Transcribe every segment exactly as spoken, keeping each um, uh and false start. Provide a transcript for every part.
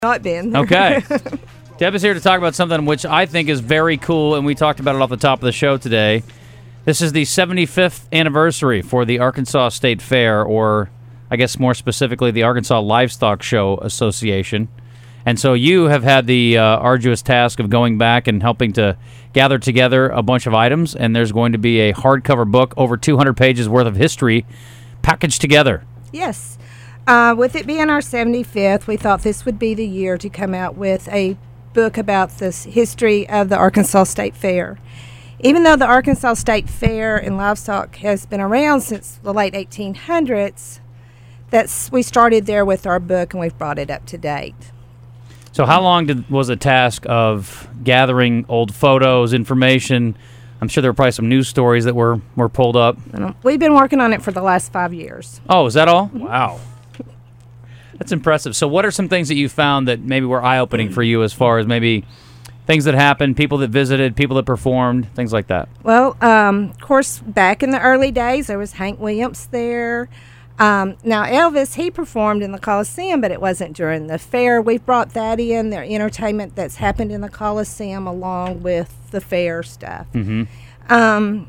Not been. Okay. Deb is here to talk about something which I think is very cool, and we talked about it off the top of the show today. This is the seventy-fifth anniversary for the Arkansas State Fair, or I guess more specifically the Arkansas Livestock Show Association. And so you have had the uh, arduous task of going back and helping to gather together a bunch of items, and there's going to be a hardcover book, over two hundred pages worth of history, packaged together. Yes. Uh, with it being our seventy-fifth, we thought this would be the year to come out with a book about the history of the Arkansas State Fair. Even though the Arkansas State Fair and livestock has been around since the late eighteen hundreds, that's we started there with our book, and we've brought it up to date. So how long did, was the task of gathering old photos, information? I'm sure there were probably some news stories that were, were pulled up. We've been working on it for the last five years. Oh, is that all? Wow. That's impressive. So what are some things that you found that maybe were eye-opening for you, as far as maybe things that happened, people that visited, people that performed, things like that? Well, um, of course, back in the early days, there was Hank Williams there. Um, now, Elvis, he performed in the Coliseum, but it wasn't during the fair. We've brought that in, the entertainment that's happened in the Coliseum, along with the fair stuff. Mm-hmm. Um,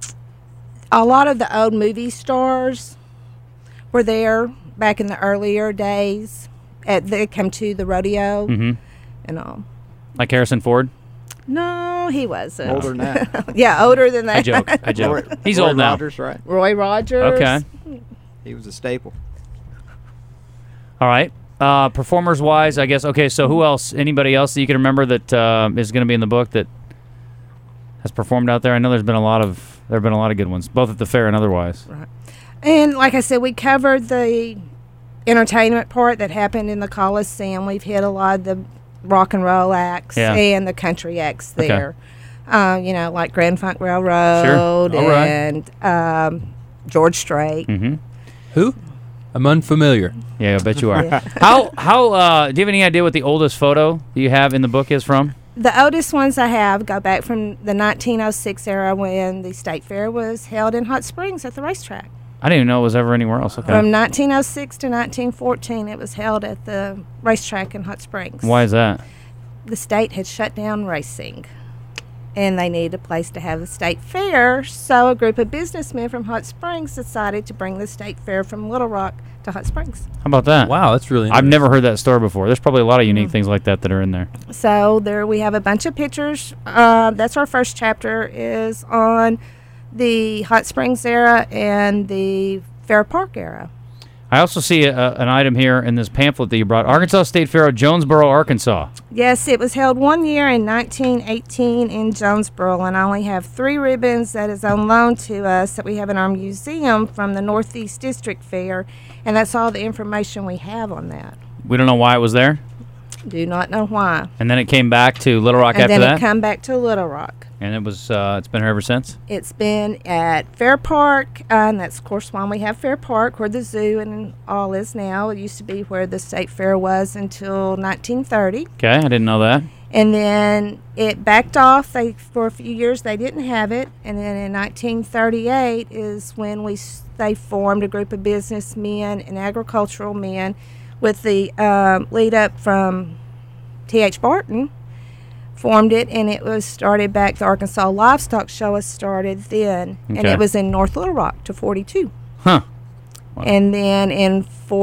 a lot of the old movie stars were there back in the earlier days. At, they come to the rodeo mm-hmm. and all. Like Harrison Ford? No, he wasn't. Older than that. Yeah, older than that. I joke. I joke. Roy, He's Roy old now. Rogers, right? Roy Rogers. Okay. He was a staple. All right. Uh, performers-wise, I guess. Okay, so who else? Anybody else that you can remember that uh, is going to be in the book that has performed out there? I know there's been a lot of there have been a lot of good ones, both at the fair and otherwise. Right. And like I said, we covered the entertainment part that happened in the Coliseum. We've hit a lot of the rock and roll acts yeah. and the country acts there. Okay. Uh, you know, like Grand Funk Railroad sure. right. and um, George Strait. Mm-hmm. Who? I'm unfamiliar. Yeah, I bet you are. Yeah. How, how uh, do you have any idea what the oldest photo that you have in the book is from? The oldest ones I have go back from the nineteen oh six era, when the State Fair was held in Hot Springs at the racetrack. I didn't even know it was ever anywhere else. Okay. From nineteen oh six to nineteen fourteen, it was held at the racetrack in Hot Springs. Why is that? The state had shut down racing, and they needed a place to have the state fair, so a group of businessmen from Hot Springs decided to bring the state fair from Little Rock to Hot Springs. How about that? Wow, that's really I've never heard that story before. There's probably a lot of unique mm. things like that that are in there. So there we have a bunch of pictures. Uh, that's our first chapter, is on the Hot Springs era and the Fair Park era. I also see a, an item here in this pamphlet that you brought. Arkansas State Fair of Jonesboro, Arkansas. Yes, it was held one year in nineteen eighteen in Jonesboro, and I only have three ribbons that is on loan to us that we have in our museum from the Northeast District Fair, and that's all the information we have on that. We don't know why it was there? Do not know why. And then it came back to Little Rock and after that? And then it come back to Little Rock. And it was, uh, it's been here ever since? It's been at Fair Park, uh, and that's, of course, why we have Fair Park, where the zoo and all is now. It used to be where the state fair was until nineteen thirty. Okay, I didn't know that. And then it backed off. They For a few years, they didn't have it. And then in nineteen thirty-eight is when we they formed a group of businessmen and agricultural men with the um, lead up from T H Barton. Formed it, and it was started back. The Arkansas Livestock Show was started then, okay. and it was in North Little Rock to forty-two. Huh. Wow. And then in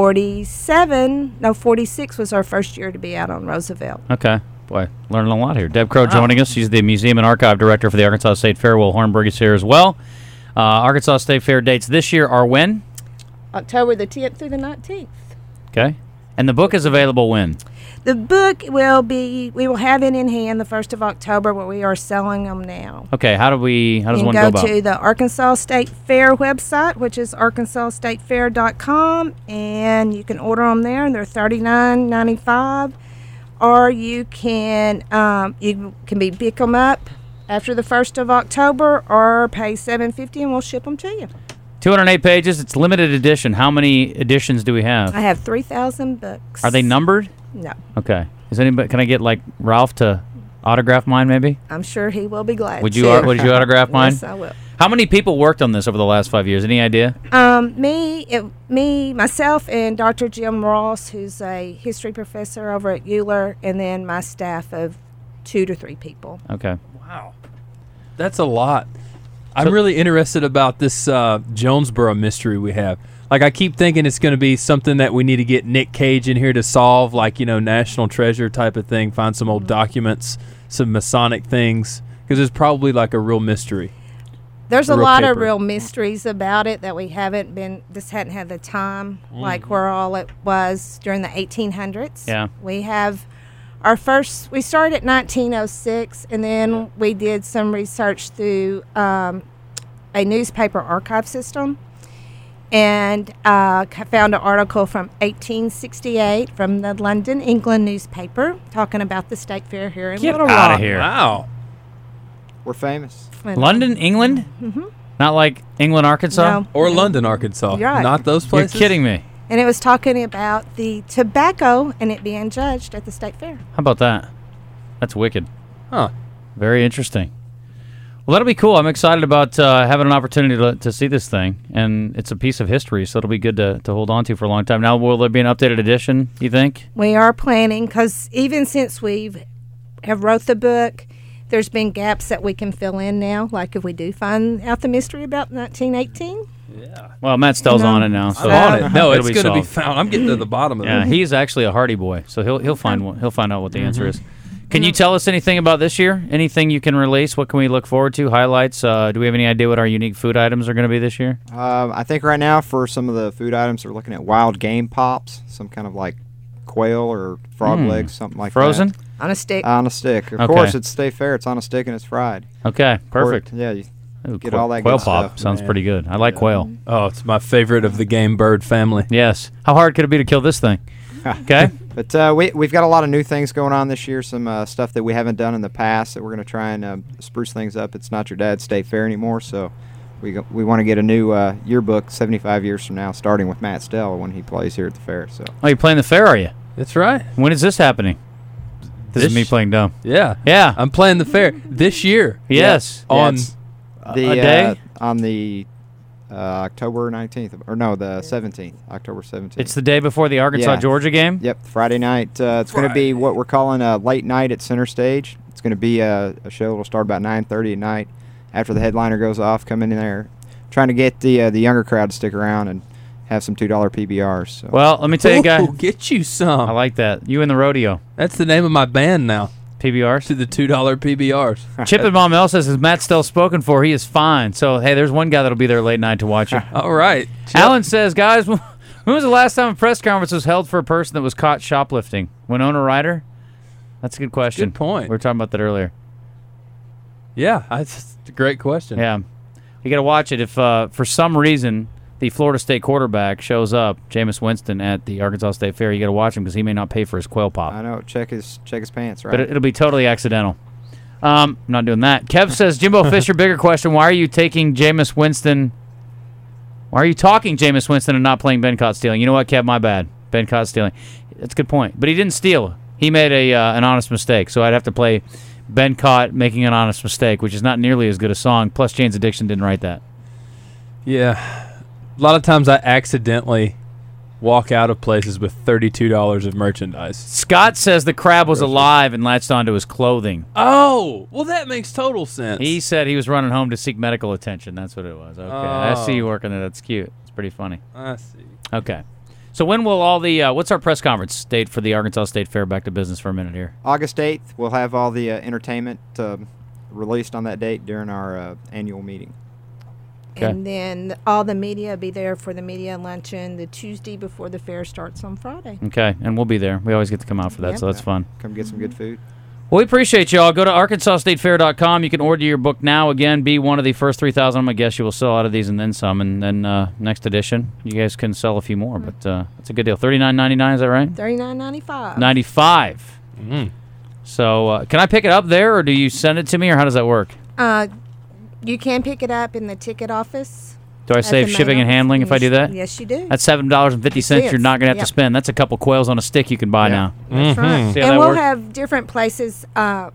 forty-seven, no, forty-six was our first year to be out on Roosevelt. Okay. Boy, learning a lot here. Deb Crow wow. joining us. She's the Museum and Archive Director for the Arkansas State Fair. Will Hornberg is here as well. Uh, Arkansas State Fair dates this year are when? October the tenth through the nineteenth. Okay. And the book is available when? The book will be, we will have it in hand the first of October, where we are selling them now. Okay, how do we, how does you one go go about? You can go to the Arkansas State Fair website, which is arkansas state fair dot com, and you can order them there, and they're thirty-nine ninety-five. Or you can, um, you can be pick them up after the first of October, or pay seven fifty, and we'll ship them to you. two hundred eight pages. It's limited edition. How many editions do we have? I have three thousand books. Are they numbered? No. Okay. Is anybody? Can I get like Ralph to autograph mine? Maybe. I'm sure he will be glad. Would you? to. Would you autograph mine? Yes, I will. How many people worked on this over the last five years? Any idea? Um, me, it, me, myself, and Doctor Jim Ross, who's a history professor over at Euler, and then my staff of two to three people. Okay. Wow. That's a lot. I'm really interested about this uh, Jonesboro mystery we have. Like, I keep thinking it's going to be something that we need to get Nick Cage in here to solve, like, you know, National Treasure type of thing, find some old documents, some Masonic things, because there's probably, like, a real mystery. There's a Real lot paper. of real mysteries about it that we haven't been, just hadn't had the time, like where all it was during the eighteen hundreds. Yeah. We have our first, we started at nineteen oh six, and then we did some research through um, a newspaper archive system, and uh, c- found an article from eighteen sixty-eight from the London, England newspaper talking about the state fair here in Get Little outta Rock. here. Wow. We're famous. And, London, England? Mm-hmm. Not like England, Arkansas? No. Or London, Arkansas. You're right. Not those You're places? kidding me. And it was talking about the tobacco and it being judged at the state fair. How about that? That's wicked. Huh. Very interesting. Well, that'll be cool. I'm excited about uh, having an opportunity to, to see this thing, and it's a piece of history, so it'll be good to, to hold on to for a long time. Now, will there be an updated edition, you think? We are planning, because even since we've have wrote the book, there's been gaps that we can fill in now, like if we do find out the mystery about nineteen eighteen. Yeah. Well, Matt Stell's No. on it now. So I'm on it. No, it'll it's going to be solved. found. I'm getting to the bottom of Yeah, it. he's actually a hardy boy, so he'll he'll find one, he'll find out what the Mm-hmm. answer is. Can you tell us anything about this year? Anything you can release? What can we look forward to? Highlights? Uh, do we have any idea what our unique food items are going to be this year? Um, I think right now for some of the food items, we're looking at wild game pops, some kind of like quail or frog Mm. legs, something like Frozen? that. On a stick. On a stick. Of Okay. course, it's State Fair. It's on a stick and it's fried. Okay, perfect. Quar- yeah, you Ooh, get quail, all that quail good pop stuff. sounds Man. pretty good. I like quail. Oh, it's my favorite of the game bird family. Yes. How hard could it be to kill this thing? Okay. But uh, we, we've got a lot of new things going on this year, some uh, stuff that we haven't done in the past that we're going to try and uh, spruce things up. It's not your dad's State Fair anymore, so we go, we want to get a new uh, yearbook seventy-five years from now, starting with Matt Stell when he plays here at the fair. So Oh, you're playing the fair, are you? That's right. When is this happening? This, is This- me playing dumb. Yeah. Yeah. I'm playing the fair this year. yes. Yeah, On it's A- the a day? Uh, on the uh, October nineteenth, or no, the seventeenth, October seventeenth. It's the day before the Arkansas Yeah. Georgia game. Yep, Friday night. Uh, it's going to be what we're calling a late night at Center Stage. It's going to be a, a show that'll start about nine thirty at night. After the headliner goes off, come in there, trying to get the uh, the younger crowd to stick around and have some two dollar P B Rs. So. Well, let me tell you, guy. Ooh, get you some. I like that. You and the rodeo. That's the name of my band now. P B Rs. To the two dollar P B Rs. Chip and Mom L says, is Matt still spoken for? He is fine. So, hey, there's one guy that'll be there late night to watch it. All right. Alan says, guys, when was the last time a press conference was held for a person that was caught shoplifting? Winona Ryder? That's a good question. Good point. We were talking about that earlier. Yeah, that's a great question. Yeah. You got to watch it. If uh, for some reason the Florida State quarterback shows up, Jameis Winston, at the Arkansas State Fair, you got to watch him because he may not pay for his quail pop. I know. Check his check his pants, right? But it, it'll be totally accidental. Um, I'm not doing that. Kev says, Jimbo Fisher, bigger question. Why are you taking Jameis Winston? Why are you talking Jameis Winston and not playing Ben caught stealing? You know what, Kev? My bad. Ben caught stealing. That's a good point. But he didn't steal. He made a uh, an honest mistake. So I'd have to play Ben caught making an honest mistake, which is not nearly as good a song. Plus, Jane's Addiction didn't write that. Yeah. A lot of times I accidentally walk out of places with thirty-two dollars of merchandise. Scott says the crab was alive and latched onto his clothing. Oh, well, that makes total sense. He said he was running home to seek medical attention. That's what it was. Okay, I Oh. see you working there. That's cute. It's pretty funny. I see. Okay. So when will all the, uh, what's our press conference date for the Arkansas State Fair? Back to business for a minute here. August eighth, we'll have all the uh, entertainment uh, released on that date during our uh, annual meeting. Okay. And then all the media will be there for the media luncheon the Tuesday before the fair starts on Friday. Okay, and we'll be there. We always get to come out for that, Yep. so that's fun. Come get some good food. Well, we appreciate y'all. Go to arkansas state fair dot com. You can order your book now. Again, be one of the first three thousand. I'm going to guess you will sell out of these and then some. And then uh, next edition, you guys can sell a few more. But uh, it's a good deal. thirty-nine ninety-nine, is that right? thirty-nine ninety-five. ninety-five. Mm. So uh, can I pick it up there, or do you send it to me, or how does that work? Uh, you can pick it up in the ticket office. Do I at save the main shipping and office. handling if I do Yes- that? Yes, you do. That's seven dollars and fifty cents you're Yes. not going to have Yep. to spend. That's a couple quails on a stick you can buy Yeah. now. That's right. See how And that we'll works? have different places. Uh,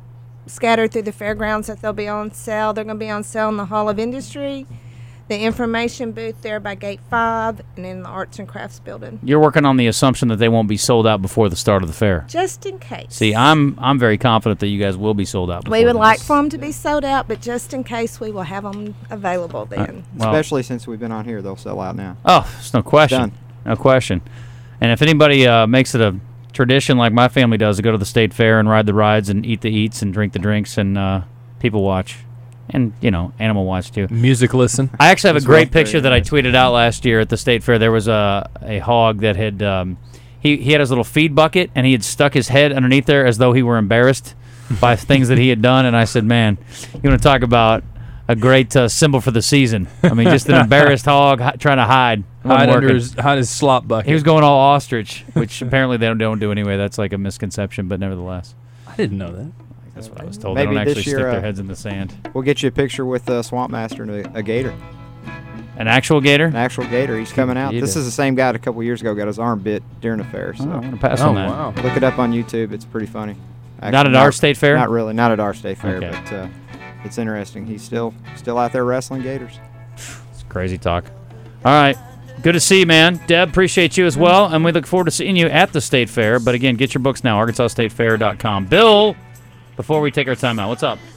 scattered through the fairgrounds that they'll be on sale. They're going to be on sale in the Hall of Industry, the information booth there by Gate five, and in the Arts and Crafts building. You're working on the assumption that they won't be sold out before the start of the fair. Just in case. See, I'm I'm very confident that you guys will be sold out before We would this. like for them to be sold out, but just in case, we will have them available then. Well, Especially since we've been on here, they'll sell out now. oh, it's no question. Done. No question. And if anybody uh, makes it a tradition like my family does to go to the state fair and ride the rides and eat the eats and drink the drinks and uh, people watch and, you know, animal watch too. Music listen. I actually have a That's great well, very picture that I nice. tweeted out last year at the state fair. There was a a hog that had um, he he had his little feed bucket and he had stuck his head underneath there as though he were embarrassed by things that he had done. And I said, "Man, you want to talk about a great uh, symbol for the season? I mean, just an embarrassed hog hi- trying to hide, It wasn't Hide under working. his, hide his slop bucket. He was going all ostrich, which apparently they don't, don't do anyway. That's like a misconception, but nevertheless, I didn't know that. that's what I was told. Maybe they don't this actually year, stick their uh, heads in the sand. We'll get you a picture with uh, Swamp Master and a, a gator, An actual gator? an actual gator. He's coming out. He This did. is the same guy that a couple years ago got his arm bit during a fair. So Oh, I'm gonna pass Oh, on that. wow. look it up on YouTube. It's pretty funny. Not Actually, at our state fair? Not really. Not at our state fair, Okay. but uh, it's interesting. He's still still out there wrestling gators. It's crazy talk. All right. Good to see you, man. Deb, appreciate you as well. And we look forward to seeing you at the state fair. But again, get your books now, arkansas state fair dot com. Bill, before we take our time out, what's up?